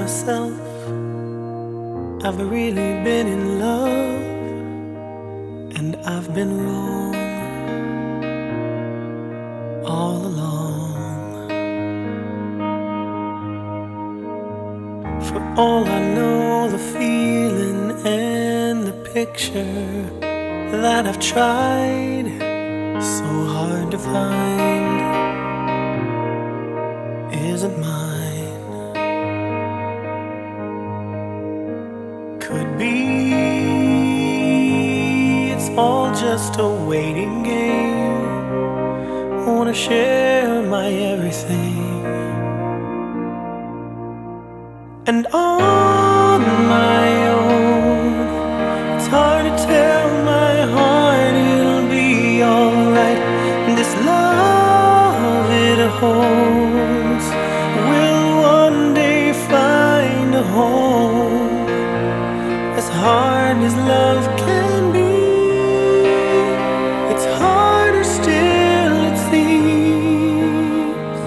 myself, I've really been in love, and I've been wrong all along. For all I know, the feeling and the picture that I've tried so hard to find isn't mine. Could be it's all just a waiting game. Wanna share my everything, and on my own, it's hard to tell my heart it'll be alright. This love it holds will one day find a home. As hard as love can be, it's harder still, it seems,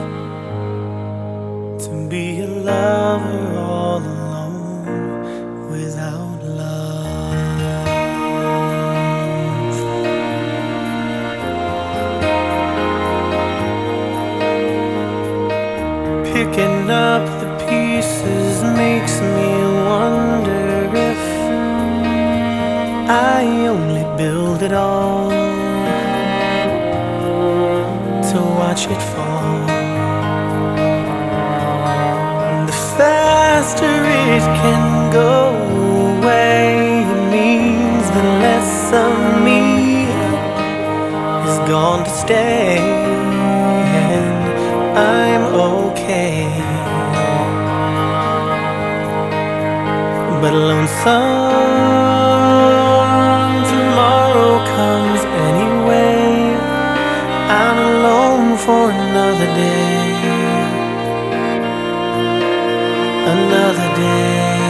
to be a lover all alone without love. Picking up the pieces makes me wonder if I only build it all to watch it fall. The faster it can go away means the less of me is gone to stay, and I'm okay. But lonesome tomorrow comes anyway. I'm alone for another day, another day.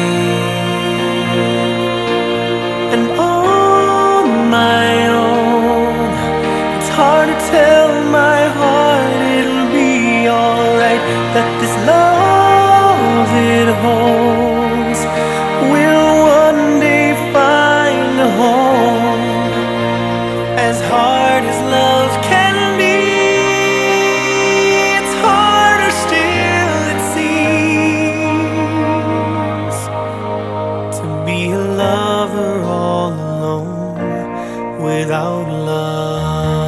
And on my own, it's hard to tell my heart it'll be alright, that this love it holds will one day find a home. As hard as love can be, it's harder still, it seems, to be a lover all alone without love.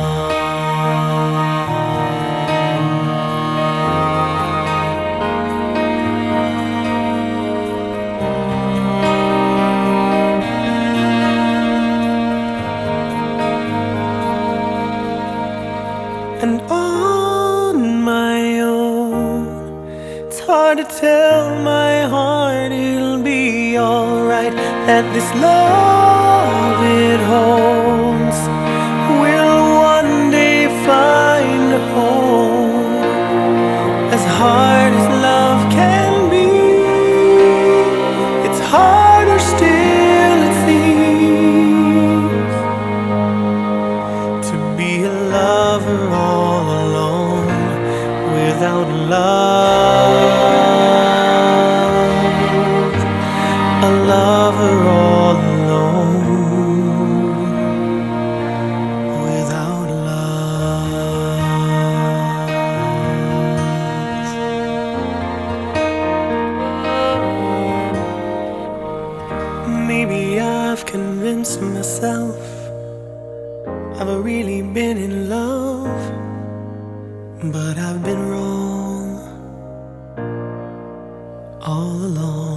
And on my own, it's hard to tell my heart it'll be alright, that this love it holds will one day find a home. As hard as love can be, it's harder still, it seems, to be a lover all alone without love, a lover all alone without love. Maybe I've convinced myself I've really been in love, but I've been wrong all along.